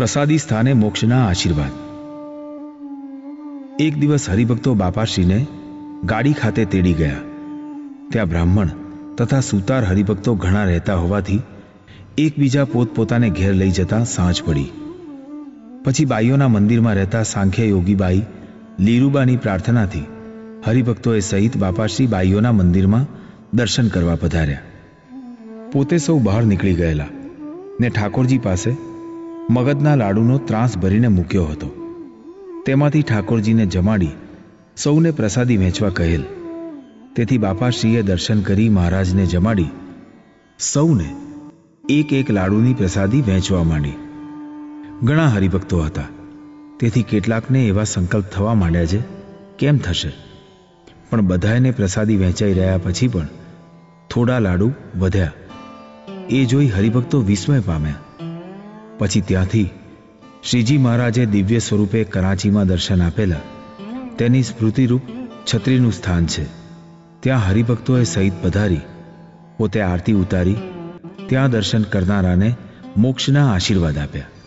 પ્રસાદી સ્થાને મોક્ષના આશીર્વાદ. એક દિવસ હરિભક્તો બાપાશ્રીને ગાડી ખાતે તેડી ગયા. ત્યાં બ્રાહ્મણ તથા સુતાર હરિભક્તો ઘણા રહેતા હોવાથી એકબીજા પોતપોતાને ઘેર લઈ જતા સાંજ પડી. પછી બાઈઓના મંદિરમાં રહેતા સાંખ્ય યોગીબાઈ લીરુબાની પ્રાર્થનાથી હરિભક્તોએ સહિત બાપાશ્રી બાઈઓના મંદિરમાં દર્શન કરવા પધાર્યા. પોતે સૌ બહાર નીકળી ગયેલા ને ઠાકોરજી પાસે મગજના લાડુનો ત્રાસ ભરીને મૂક્યો હતો. તેમાંથી ઠાકોરજીને જમાડી સૌને પ્રસાદી વહેંચવા કહેલ. તેથી બાપાશ્રીએ દર્શન કરી મહારાજને જમાડી સૌને એક એક લાડુની પ્રસાદી વહેંચવા માંડી. ઘણા હરિભક્તો હતા, તેથી કેટલાકને એવા સંકલ્પ થવા માંડ્યા છે કેમ થશે, પણ બધાને પ્રસાદી વહેંચાઈ રહ્યા પછી પણ થોડા લાડુ વધ્યા. એ જોઈ હરિભક્તો વિસ્મય પામ્યા. પછી ત્યાંથી શ્રીજી મહારાજે દિવ્ય સ્વરૂપે કરાંચીમાં દર્શન આપેલા તેની સ્મૃતિરૂપ છત્રીનું સ્થાન છે. ત્યાં હરિભક્તોએ સહિત પધારી પોતે આરતી ઉતારી ત્યાં દર્શન કરનારાને મોક્ષના આશીર્વાદ આપ્યા.